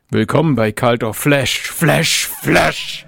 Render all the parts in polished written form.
Willkommen bei Cult of Flesh, Flesh, Flesh!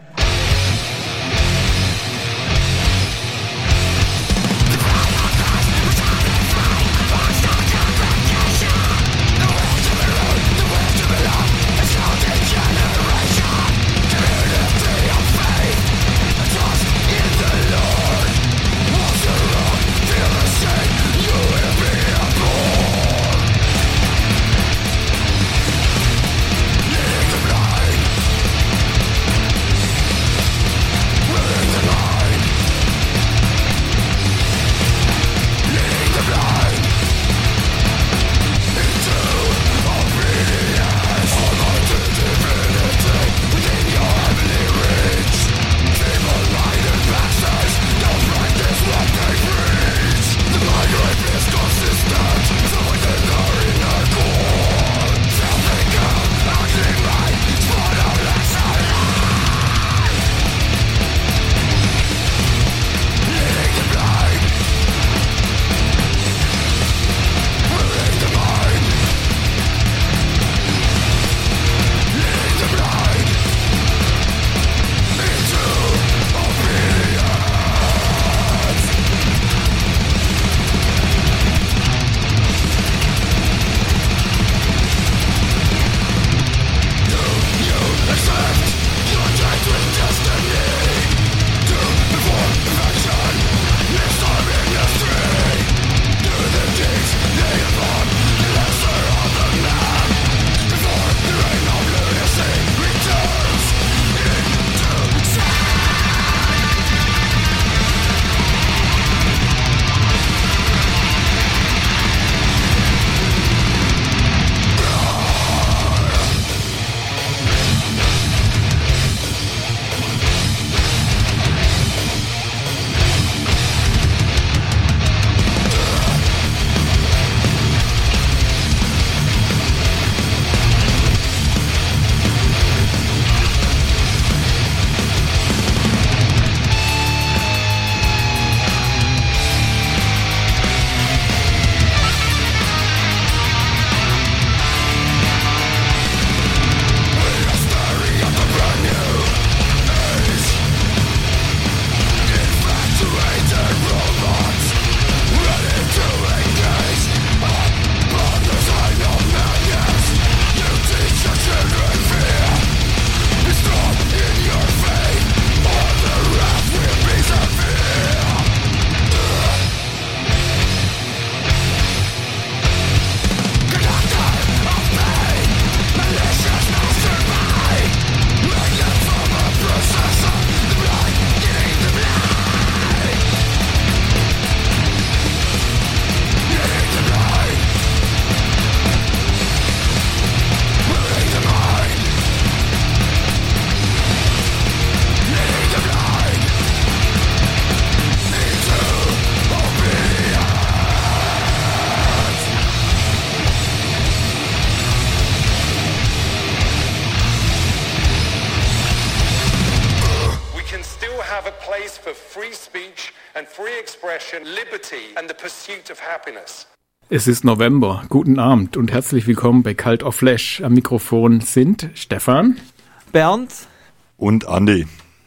Es ist November. Guten Abend und herzlich willkommen bei Cult of Flesh. Am Mikrofon sind Stefan, Bernd und Andi.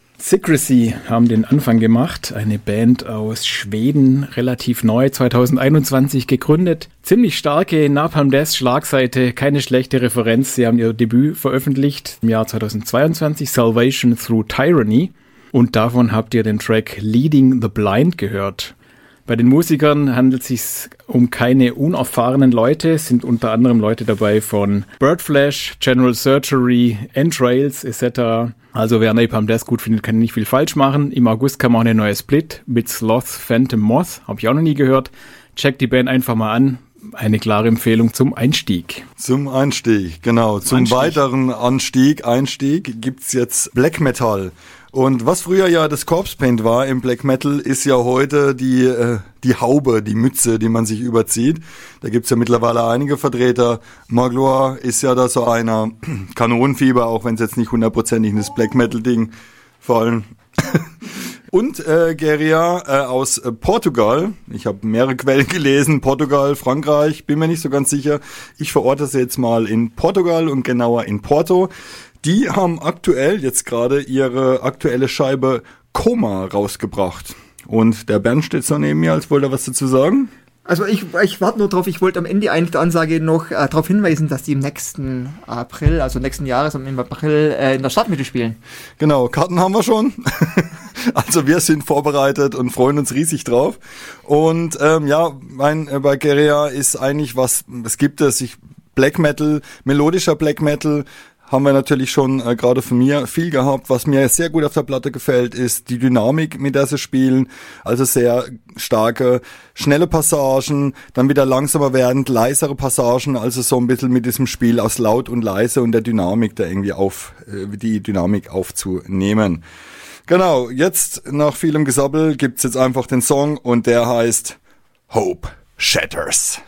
Secrecy haben den Anfang gemacht. Eine Band aus Schweden, relativ neu, 2021 gegründet. Ziemlich starke Napalm Death Schlagseite, keine schlechte Referenz. Sie haben ihr Debüt veröffentlicht im Jahr 2022, Salvation Through Tyranny. Und davon habt ihr den Track Leading the Blind gehört. Bei den Musikern handelt es sich um keine unerfahrenen Leute, es sind unter anderem Leute dabei von Birdflesh, General Surgery, Entrails etc. Also wer Napalm Death gut findet, kann nicht viel falsch machen. Im August kam auch eine neue Split mit Sloth Phantom Moth, habe ich auch noch nie gehört. Checkt die Band einfach mal an. Eine klare Empfehlung zum Einstieg. Zum Einstieg, genau. Zum weiteren Einstieg gibt's jetzt Black Metal. Und was früher ja das Corpse Paint war im Black Metal, ist ja heute die Haube, die Mütze, die man sich überzieht. Da gibt's ja mittlerweile einige Vertreter. Magloire ist ja da so einer. Kanonenfieber, auch wenn es jetzt nicht hundertprozentig in das Black Metal Ding fallen. Und Geria aus Portugal. Ich habe mehrere Quellen gelesen. Portugal, Frankreich, bin mir nicht so ganz sicher. Ich verorte sie jetzt mal in Portugal und genauer in Porto. Die haben aktuell jetzt gerade ihre aktuelle Scheibe Coma rausgebracht. Und der Bernd steht so neben mir, als wollte er was dazu sagen. Also ich warte nur drauf, ich wollte am Ende eigentlich der Ansage noch darauf hinweisen, dass die im nächsten April, also nächsten Jahres im April in der Stadtmitte spielen. Genau, Karten haben wir schon. Also wir sind vorbereitet und freuen uns riesig drauf. Und bei Geria ist eigentlich Black Metal, melodischer Black Metal, haben wir natürlich schon gerade von mir viel gehabt. Was mir sehr gut auf der Platte gefällt, ist die Dynamik, mit der sie spielen. Also sehr starke, schnelle Passagen, dann wieder langsamer werdend, leisere Passagen. Also so ein bisschen mit diesem Spiel aus laut und leise und der Dynamik da irgendwie die Dynamik aufzunehmen. Genau, jetzt nach vielem Gesabbel gibt's jetzt einfach den Song und der heißt Hope Shatters.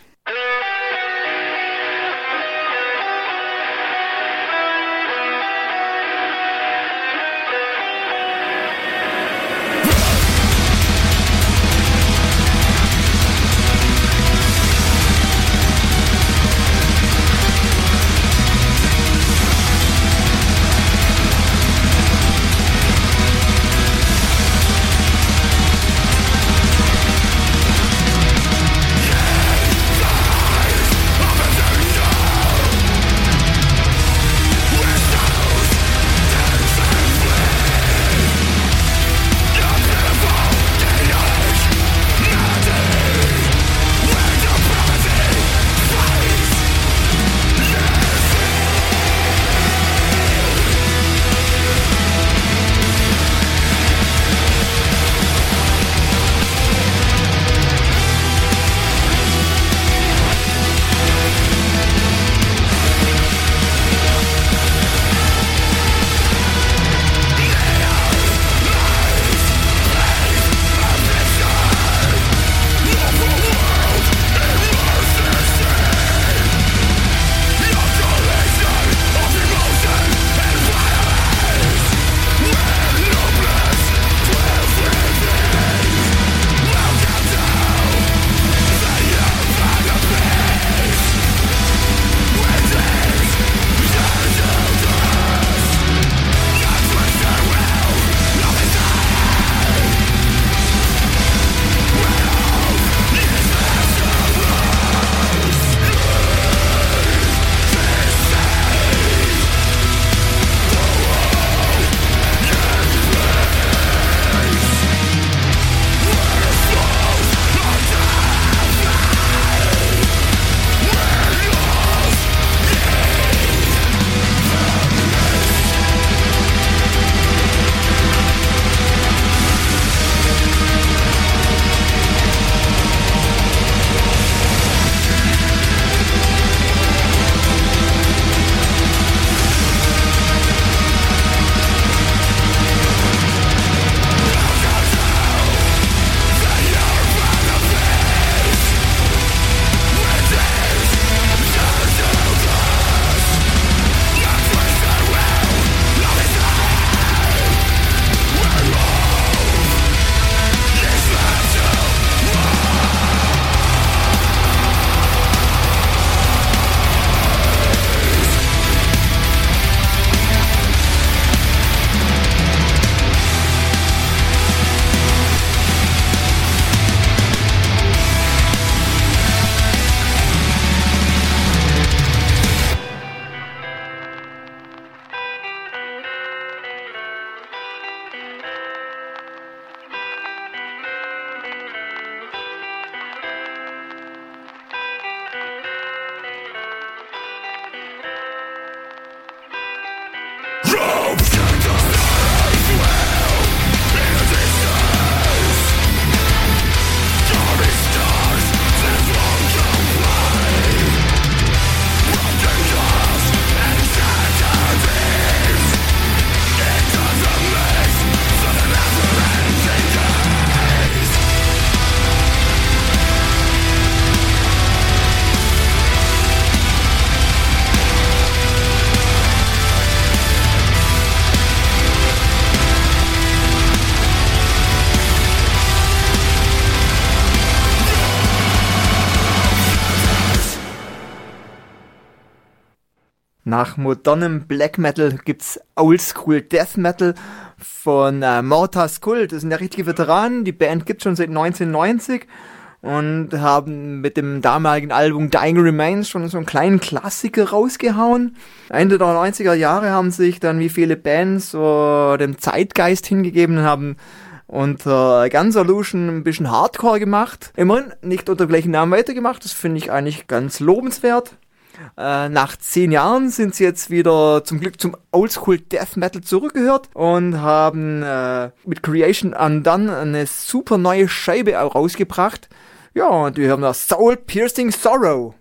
Nach modernem Black Metal gibt's Oldschool Death Metal von Mortas Kult. Das sind ja richtige Veteranen. Die Band gibt's schon seit 1990 und haben mit dem damaligen Album Dying Remains schon so einen kleinen Klassiker rausgehauen. Ende der 90er Jahre haben sich dann wie viele Bands so dem Zeitgeist hingegeben und haben unter Guns Illusion ein bisschen Hardcore gemacht. Immerhin nicht unter gleichen Namen weitergemacht. Das finde ich eigentlich ganz lobenswert. Nach 10 Jahren sind sie jetzt wieder zum Glück zum Oldschool Death Metal zurückgehört und haben mit Creation Undone eine super neue Scheibe auch rausgebracht. Ja, und wir haben da Soul Piercing Sorrow.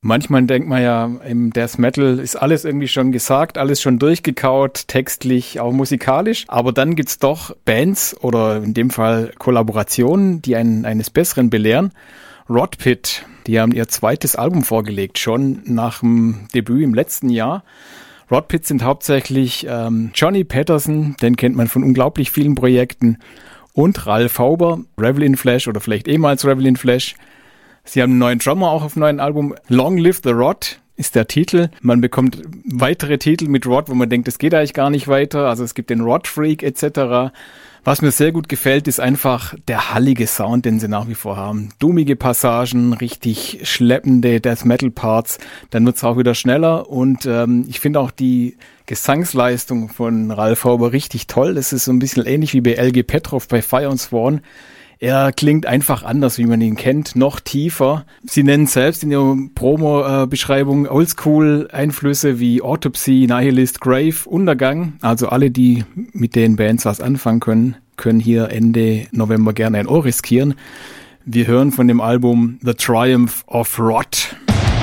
Manchmal denkt man ja, im Death Metal ist alles irgendwie schon gesagt, alles schon durchgekaut, textlich, auch musikalisch. Aber dann gibt's doch Bands oder in dem Fall Kollaborationen, die einen eines Besseren belehren. Rot Pit, die haben ihr zweites Album vorgelegt, schon nach dem Debüt im letzten Jahr. Rot Pit sind hauptsächlich Johnny Patterson, den kennt man von unglaublich vielen Projekten, und Ralf Hauber, Revel in Flesh oder vielleicht ehemals Revel in Flesh. Sie haben einen neuen Drummer auch auf dem neuen Album. Long Live the Rot ist der Titel. Man bekommt weitere Titel mit Rot, wo man denkt, es geht eigentlich gar nicht weiter. Also es gibt den Rot Freak etc. Was mir sehr gut gefällt, ist einfach der hallige Sound, den sie nach wie vor haben. Dummige Passagen, richtig schleppende Death Metal Parts. Dann wird's auch wieder schneller und ich finde auch die Gesangsleistung von Ralf Hauber richtig toll. Das ist so ein bisschen ähnlich wie bei LG Petrov bei Fire and Sworn. Er klingt einfach anders, wie man ihn kennt, noch tiefer. Sie nennen selbst in ihrer Promo-Beschreibung Oldschool-Einflüsse wie Autopsy, Nihilist, Grave, Untergang. Also alle, die mit den Bands was anfangen können hier Ende November gerne ein Ohr riskieren. Wir hören von dem Album The Triumph of Rot.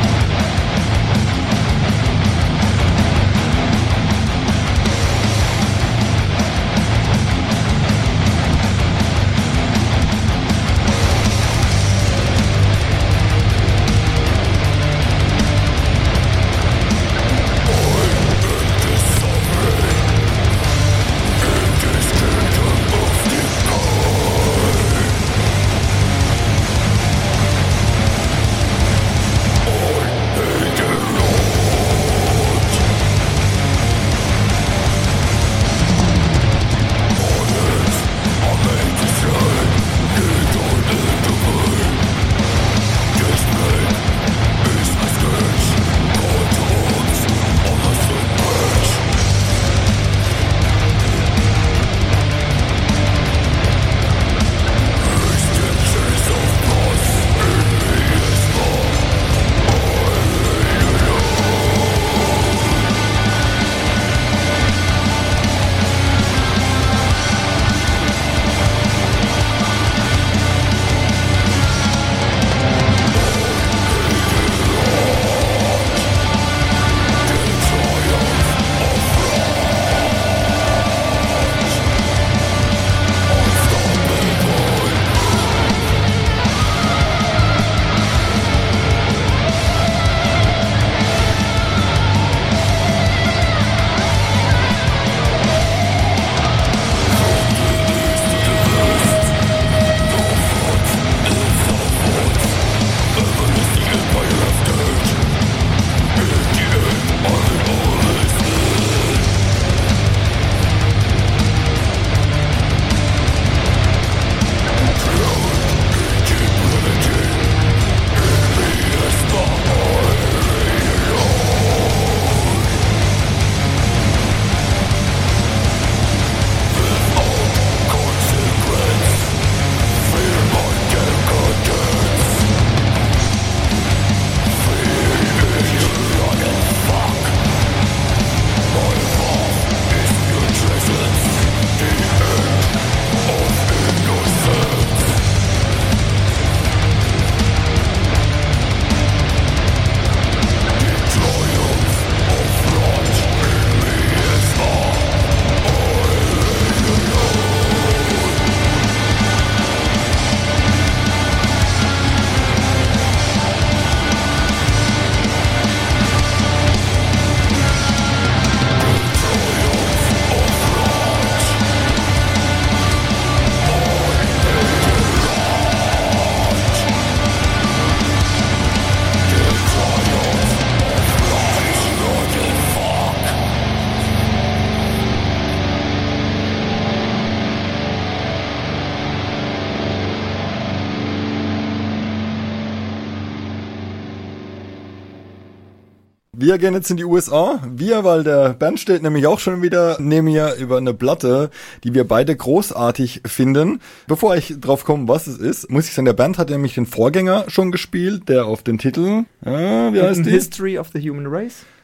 Wir gehen jetzt in die USA. Weil der Bernd steht nämlich auch schon wieder neben mir über eine Platte, die wir beide großartig finden. Bevor ich drauf komme, was es ist, muss ich sagen, der Bernd hat nämlich den Vorgänger schon gespielt, der auf den Titel, wie heißt die? History of the Human Race.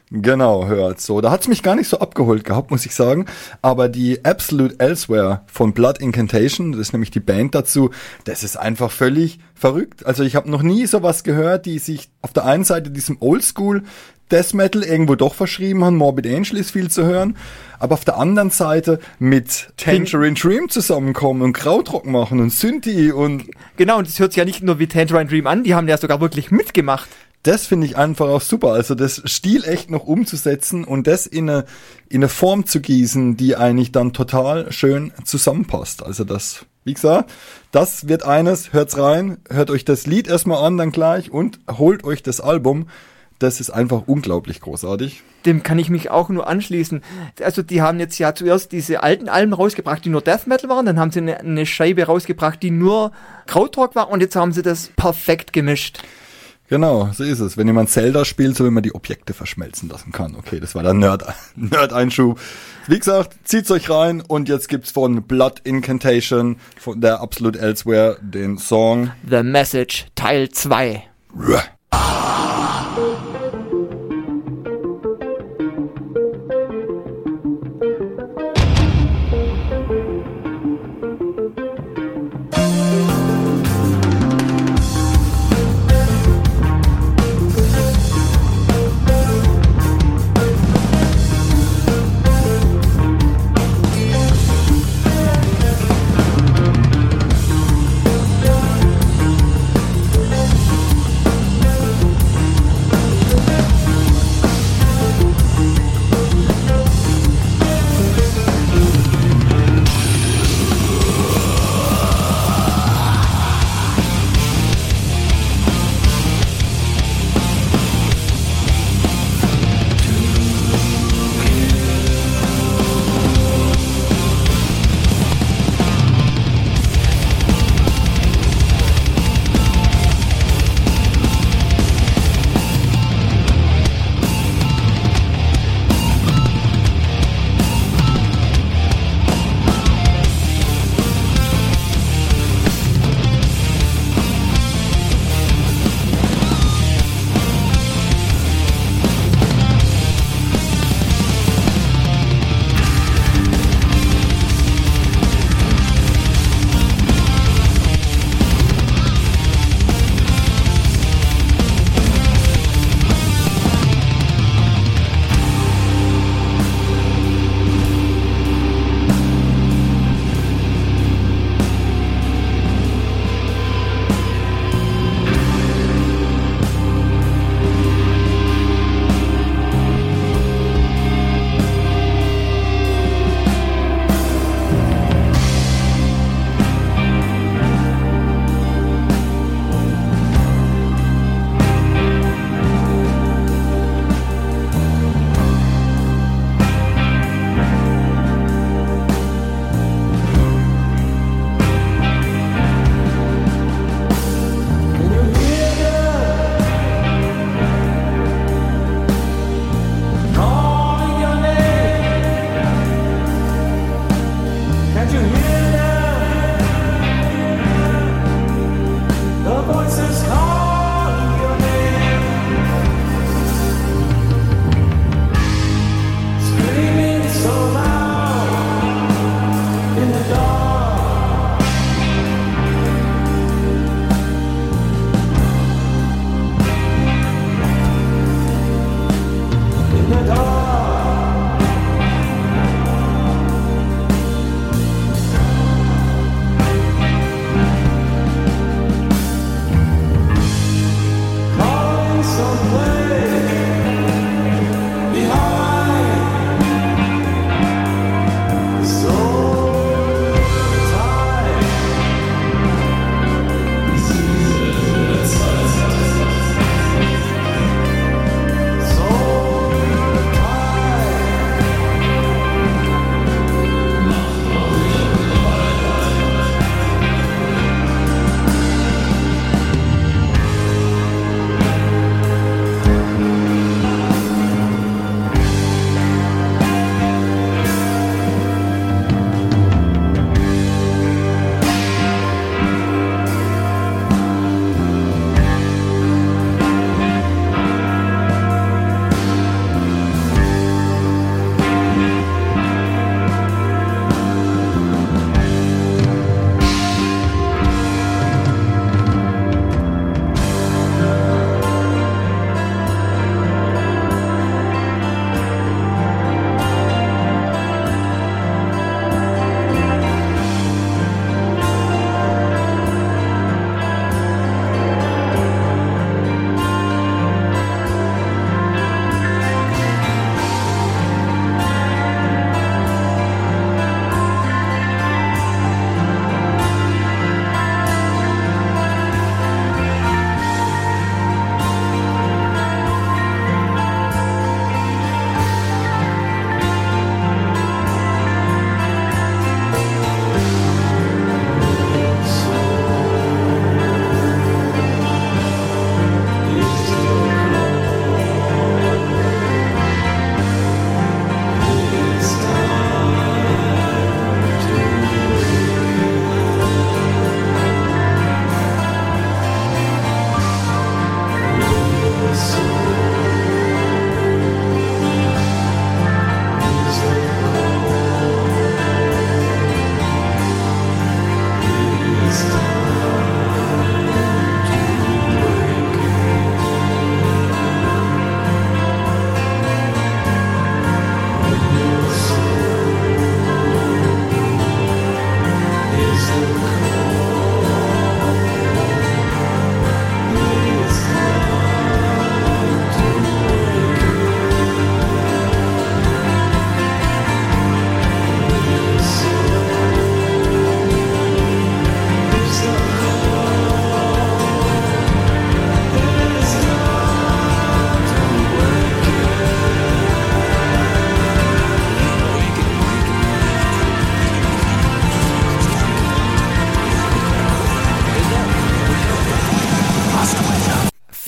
Genau, hört so. Da hat's mich gar nicht so abgeholt gehabt, muss ich sagen. Aber die Absolute Elsewhere von Blood Incantation, das ist nämlich die Band dazu, das ist einfach völlig verrückt. Also ich habe noch nie sowas gehört, die sich auf der einen Seite diesem Oldschool Death Metal irgendwo doch verschrieben haben. Morbid Angel ist viel zu hören. Aber auf der anderen Seite mit Tangerine Dream zusammenkommen und Krautrock machen und Synthi und... Genau, und das hört sich ja nicht nur wie Tangerine Dream an, die haben ja sogar wirklich mitgemacht. Das finde ich einfach auch super. Also das Stil echt noch umzusetzen und das in eine Form zu gießen, die eigentlich dann total schön zusammenpasst. Also das, wie gesagt, das wird eines. Hört's rein, hört euch das Lied erstmal an dann gleich und holt euch das Album. Das ist einfach unglaublich großartig. Dem kann ich mich auch nur anschließen. Also die haben jetzt ja zuerst diese alten Alben rausgebracht, die nur Death Metal waren. Dann haben sie eine Scheibe rausgebracht, die nur Krautrock war. Und jetzt haben sie das perfekt gemischt. Genau, so ist es. Wenn jemand Zelda spielt, so wie man die Objekte verschmelzen lassen kann. Okay, das war der Nerd-Einschub. Wie gesagt, zieht's euch rein und jetzt gibt's von Blood Incantation, von der Absolute Elsewhere, den Song The Message Teil 2.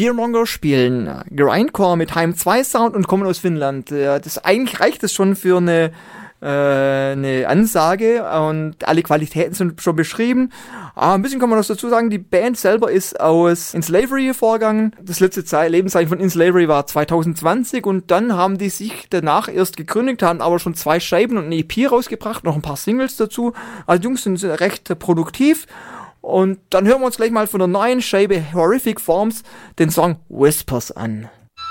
Fearmonger spielen Grindcore mit Heim 2 Sound und kommen aus Finnland. Eigentlich reicht das schon für eine Ansage und alle Qualitäten sind schon beschrieben. Aber ein bisschen kann man noch dazu sagen, die Band selber ist aus In Slavery hervorgegangen. Das letzte Lebenszeichen von In Slavery war 2020 und dann haben die sich danach erst gegründet, haben aber schon 2 Scheiben und eine EP rausgebracht, noch ein paar Singles dazu. Also die Jungs sind recht produktiv. Und dann hören wir uns gleich mal von der neuen Scheibe Horrific Forms den Song Whispers an.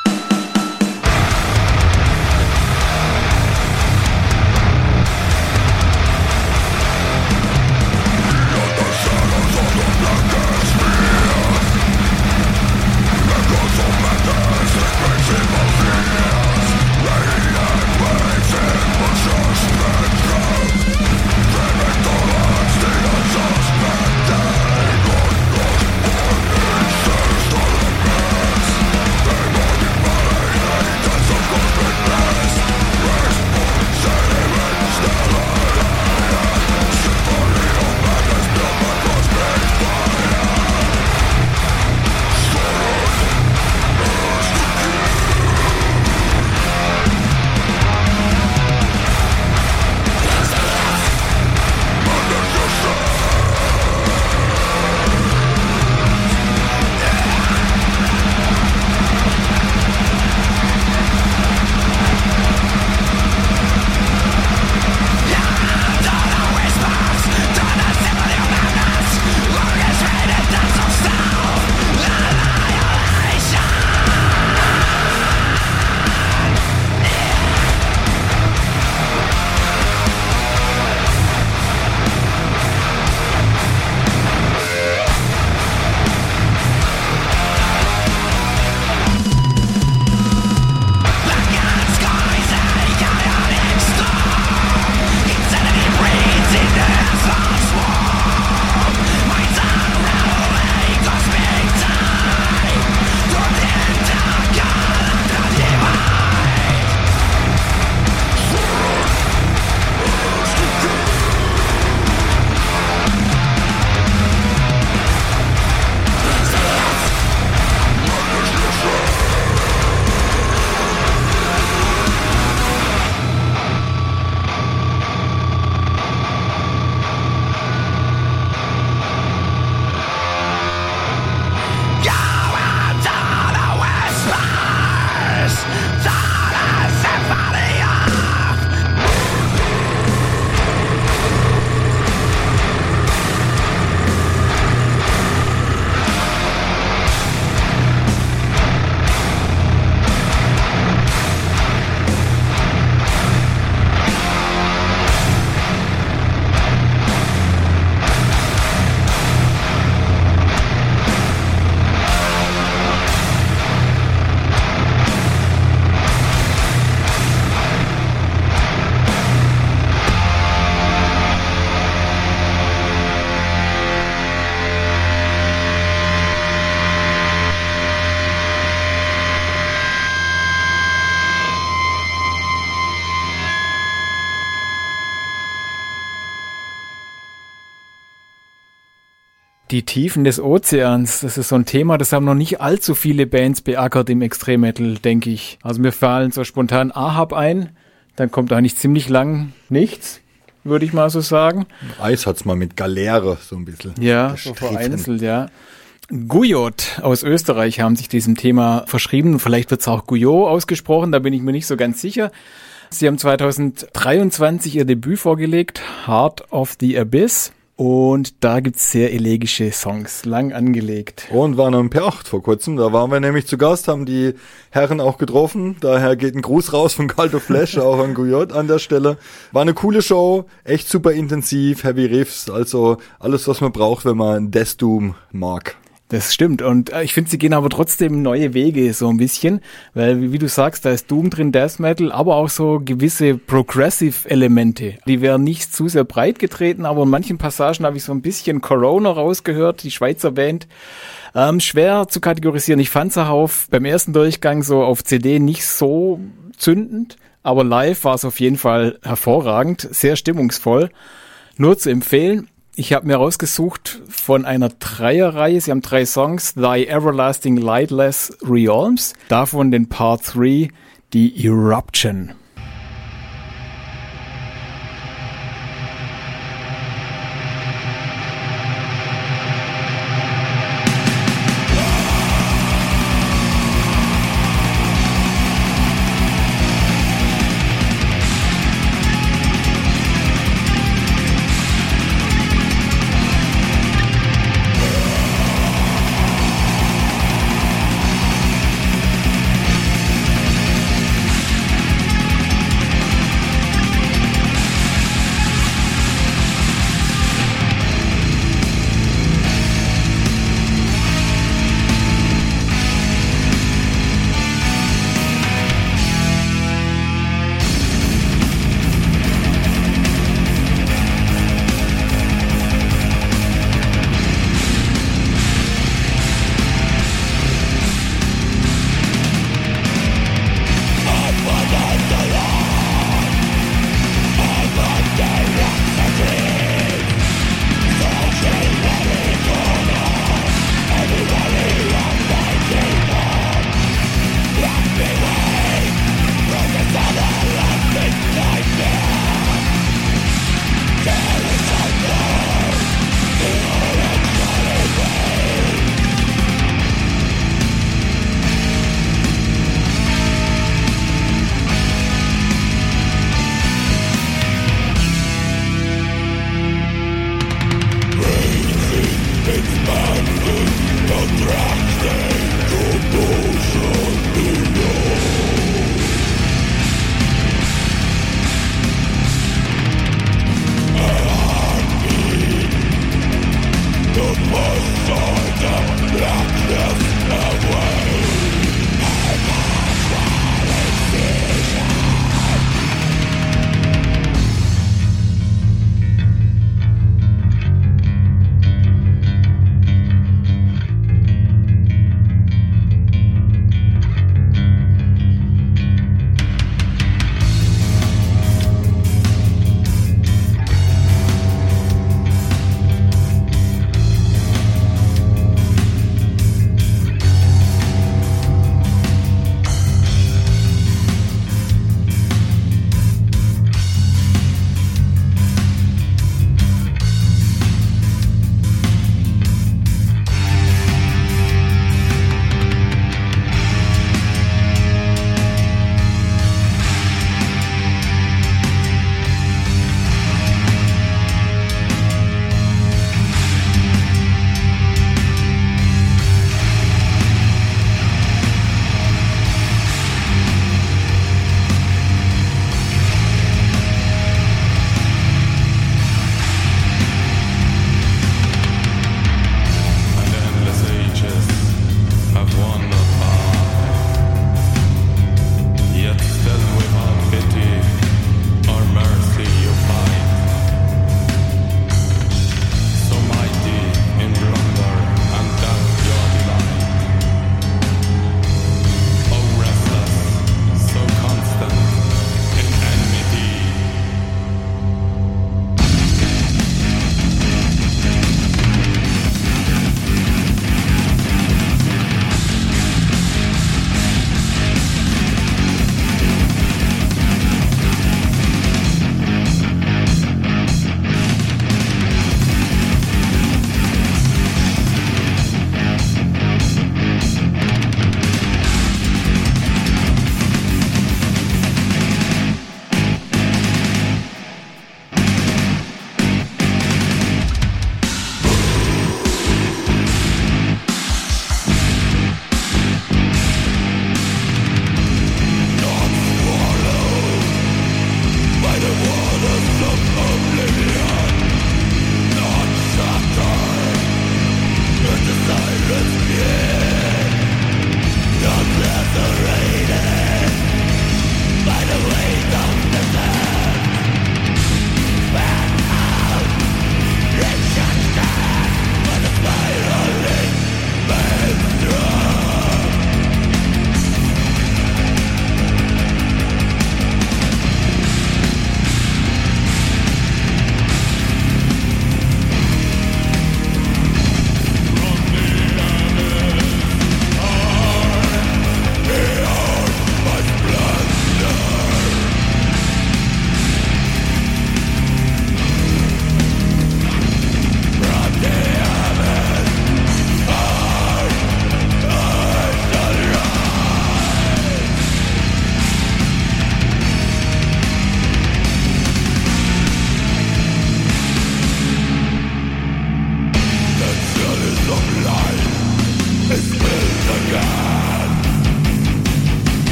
Die Tiefen des Ozeans, das ist so ein Thema, das haben noch nicht allzu viele Bands beackert im Extrem-Metal, denke ich. Also mir fallen so spontan Ahab ein, dann kommt eigentlich ziemlich lang nichts, würde ich mal so sagen. Eis hat's mal mit Galeere so ein bisschen. Ja, so vereinzelt, ja. Guyot aus Österreich haben sich diesem Thema verschrieben. Vielleicht wird es auch Guyot ausgesprochen, da bin ich mir nicht so ganz sicher. Sie haben 2023 ihr Debüt vorgelegt, Heart of the Abyss. Und da gibt's sehr elegische Songs, lang angelegt. Und waren am P8 vor kurzem, da waren wir nämlich zu Gast, haben die Herren auch getroffen. Daher geht ein Gruß raus von Cult of Flesh, auch an Guyot an der Stelle. War eine coole Show, echt super intensiv, Heavy Riffs, also alles, was man braucht, wenn man Death Doom mag. Das stimmt und ich finde, sie gehen aber trotzdem neue Wege so ein bisschen, weil wie du sagst, da ist Doom drin, Death Metal, aber auch so gewisse Progressive-Elemente. Die werden nicht zu sehr breit getreten, aber in manchen Passagen habe ich so ein bisschen Corona rausgehört, die Schweizer Band. Schwer zu kategorisieren. Ich fand es beim ersten Durchgang so auf CD nicht so zündend, aber live war es auf jeden Fall hervorragend, sehr stimmungsvoll. Nur zu empfehlen. Ich habe mir rausgesucht von einer Dreierreihe. Sie haben 3 Songs. Thy Everlasting Lightless Realms. Davon den Part 3, die Eruption.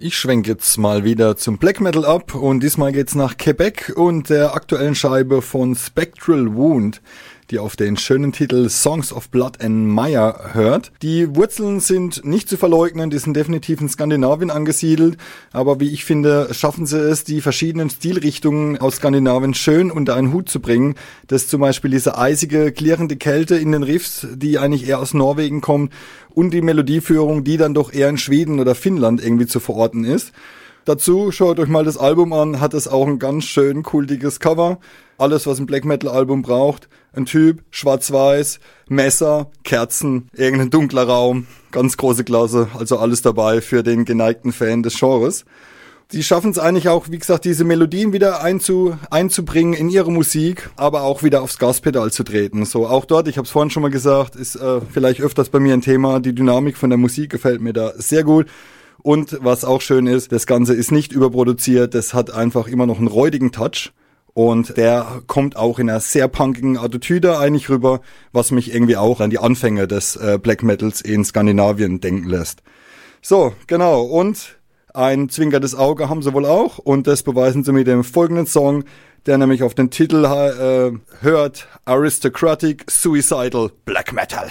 Ich schwenke jetzt mal wieder zum Black Metal ab und diesmal geht's nach Quebec und der aktuellen Scheibe von Spectral Wound, die auf den schönen Titel Songs of Blood and Mire hört. Die Wurzeln sind nicht zu verleugnen, die sind definitiv in Skandinavien angesiedelt, aber wie ich finde, schaffen sie es, die verschiedenen Stilrichtungen aus Skandinavien schön unter einen Hut zu bringen, dass zum Beispiel diese eisige, klirrende Kälte in den Riffs, die eigentlich eher aus Norwegen kommt, und die Melodieführung, die dann doch eher in Schweden oder Finnland irgendwie zu verorten ist. Dazu schaut euch mal das Album an, hat es auch ein ganz schön kultiges Cover. Alles, was ein Black Metal Album braucht. Ein Typ, schwarz-weiß, Messer, Kerzen, irgendein dunkler Raum. Ganz große Klasse, also alles dabei für den geneigten Fan des Genres. Sie schaffen es eigentlich auch, wie gesagt, diese Melodien wieder einzubringen in ihre Musik, aber auch wieder aufs Gaspedal zu treten. So, auch dort, ich habe es vorhin schon mal gesagt, ist vielleicht öfters bei mir ein Thema. Die Dynamik von der Musik gefällt mir da sehr gut. Und was auch schön ist, das Ganze ist nicht überproduziert, das hat einfach immer noch einen räudigen Touch. Und der kommt auch in einer sehr punkigen Attitüde eigentlich rüber, was mich irgendwie auch an die Anfänge des Black Metals in Skandinavien denken lässt. So, genau. Und ein zwinkerndes Auge haben sie wohl auch. Und das beweisen sie mit dem folgenden Song, der nämlich auf den Titel hört: Aristocratic Suicidal Black Metal.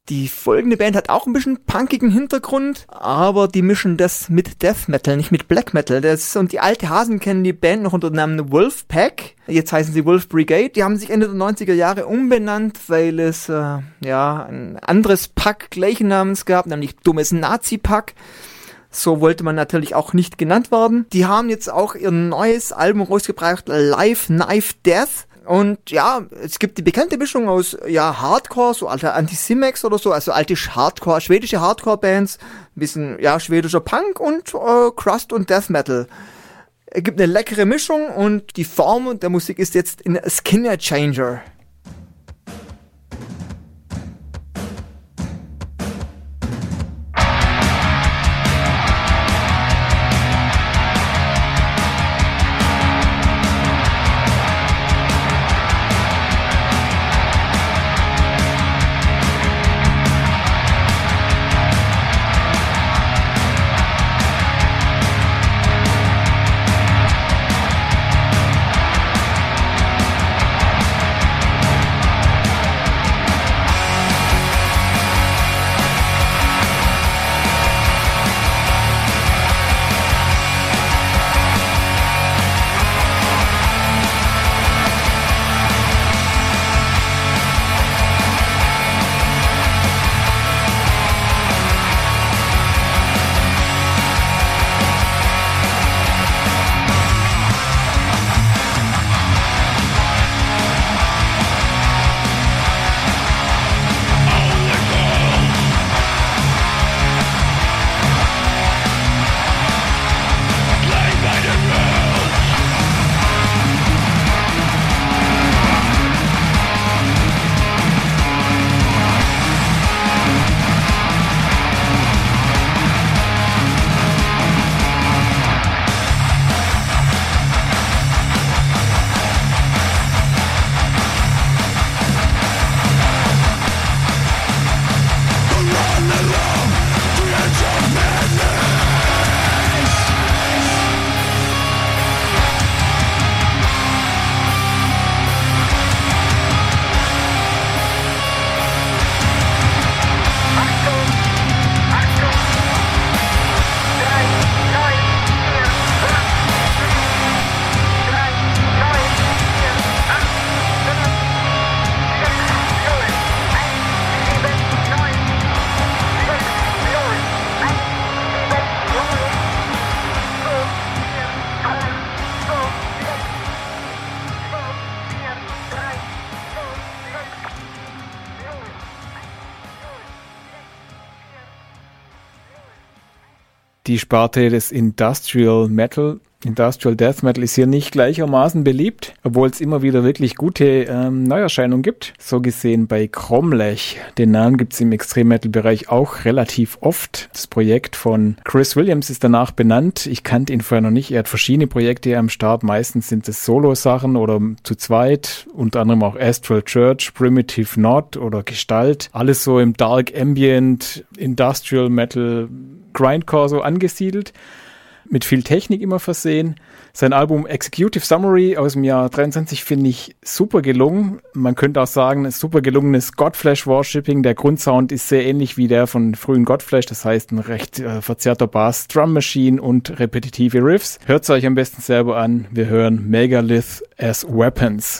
Die folgende Band hat auch ein bisschen punkigen Hintergrund, aber die mischen das mit Death Metal, nicht mit Black Metal. Und die alte Hasen kennen die Band noch unter dem Namen Wolfpack. Jetzt heißen sie Wolf Brigade. Die haben sich Ende der 90er Jahre umbenannt, weil es ein anderes Pack gleichen Namens gab, nämlich Dummes Nazi-Pack. So wollte man natürlich auch nicht genannt werden. Die haben jetzt auch ihr neues Album rausgebracht, Live Knife Death. Und ja, es gibt die bekannte Mischung aus Hardcore, so alte Anticimex oder so, also alte Hardcore, schwedische Hardcore-Bands, ein bisschen schwedischer Punk und Crust und Death Metal. Es gibt eine leckere Mischung und die Form der Musik ist jetzt in Skinner Changer. Die Sparte des Industrial Death Metal ist hier nicht gleichermaßen beliebt, obwohl es immer wieder wirklich gute Neuerscheinungen gibt. So gesehen bei Cromlech. Den Namen gibt es im Extrem-Metal-Bereich auch relativ oft. Das Projekt von Chris Williams ist danach benannt. Ich kannte ihn vorher noch nicht. Er hat verschiedene Projekte am Start. Meistens sind es Solo-Sachen oder zu zweit. Unter anderem auch Astral Church, Primitive Knot oder Gestalt. Alles so im Dark Ambient, Industrial Metal, Grindcore so angesiedelt. Mit viel Technik immer versehen. Sein Album Executive Summary aus dem Jahr 23 finde ich super gelungen. Man könnte auch sagen, ein super gelungenes Godflesh Worshipping. Der Grundsound ist sehr ähnlich wie der von frühen Godflesh. Das heißt, ein recht verzerrter Bass, Drum Machine und repetitive Riffs. Hört's euch am besten selber an. Wir hören Megalith as Weapons.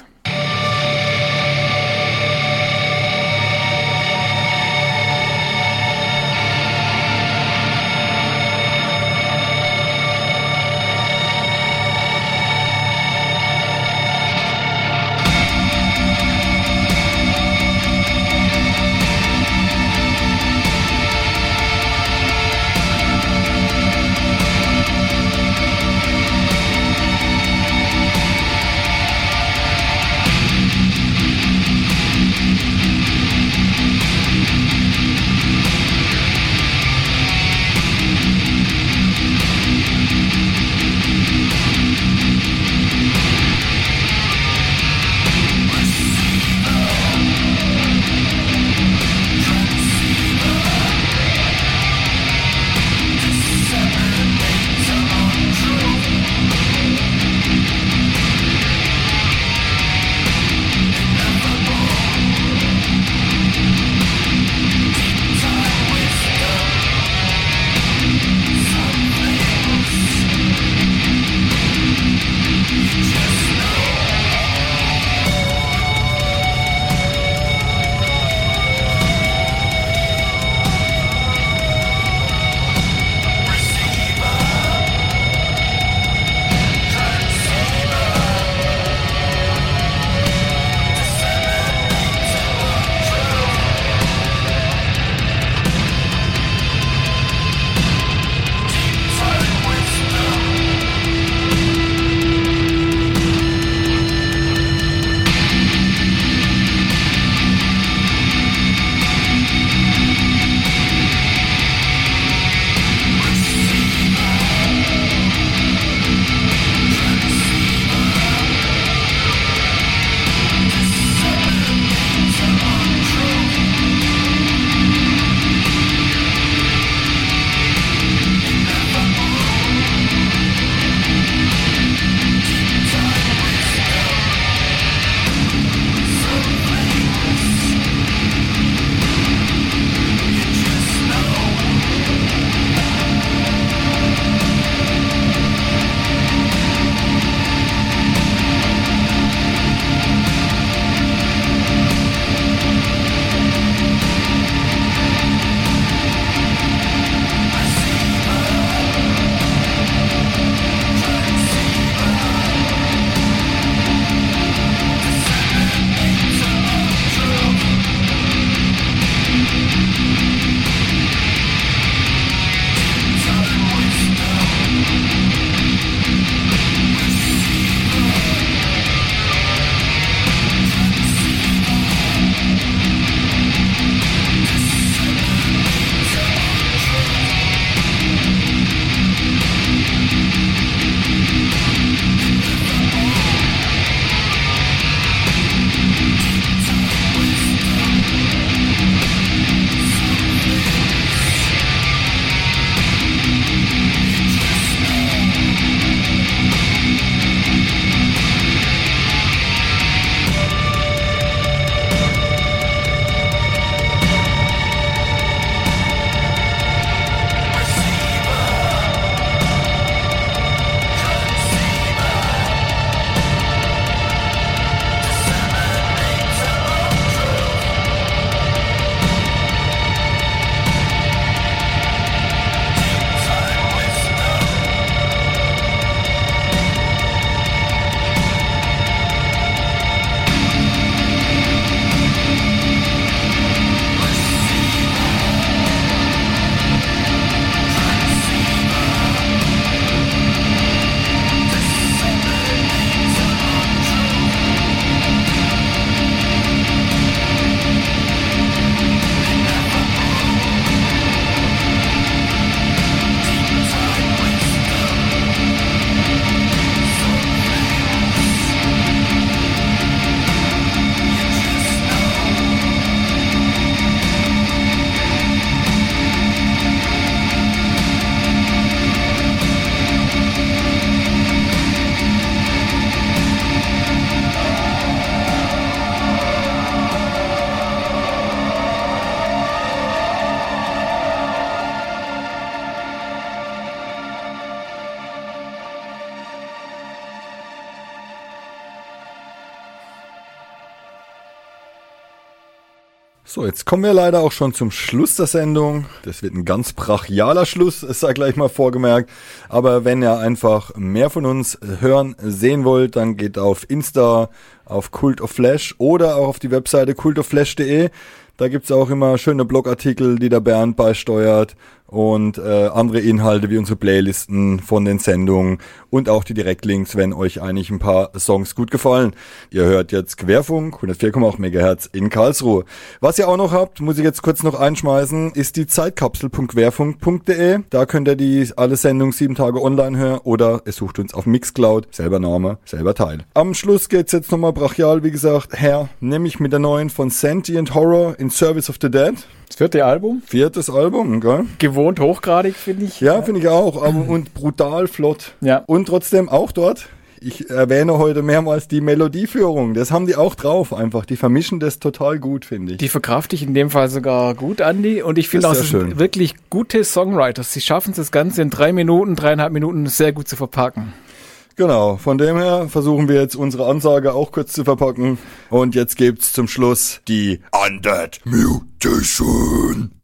So, jetzt kommen wir leider auch schon zum Schluss der Sendung. Das wird ein ganz brachialer Schluss, es sei gleich mal vorgemerkt. Aber wenn ihr einfach mehr von uns hören, sehen wollt, dann geht auf Insta, auf Cult of Flash oder auch auf die Webseite cultofflash.de. Da gibt's auch immer schöne Blogartikel, die der Bernd beisteuert und andere Inhalte wie unsere Playlisten von den Sendungen und auch die Direktlinks, wenn euch eigentlich ein paar Songs gut gefallen. Ihr hört jetzt Querfunk, 104,8 MHz in Karlsruhe. Was ihr auch noch habt, muss ich jetzt kurz noch einschmeißen, ist die Zeitkapsel.querfunk.de. Da könnt ihr die alle Sendungen 7 Tage online hören oder ihr sucht uns auf Mixcloud. Selber Name, selber Teil. Am Schluss geht's jetzt nochmal brachial, wie gesagt, nämlich mit der neuen von Sentient Horror in Service of the Dead. Das 4. Album. 4. Album, gell? Gewohnt hochgradig, finde ich. Ja, finde ich auch. Und brutal flott. Ja. Und trotzdem auch dort, ich erwähne heute mehrmals die Melodieführung. Das haben die auch drauf einfach. Die vermischen das total gut, finde ich. Die verkrafte ich in dem Fall sogar gut, Andi. Und ich finde auch, es sind wirklich gute Songwriters. Sie schaffen es, das Ganze in 3,5 Minuten sehr gut zu verpacken. Genau, von dem her versuchen wir jetzt unsere Ansage auch kurz zu verpacken. Und jetzt gibt's zum Schluss die Undead Mutation.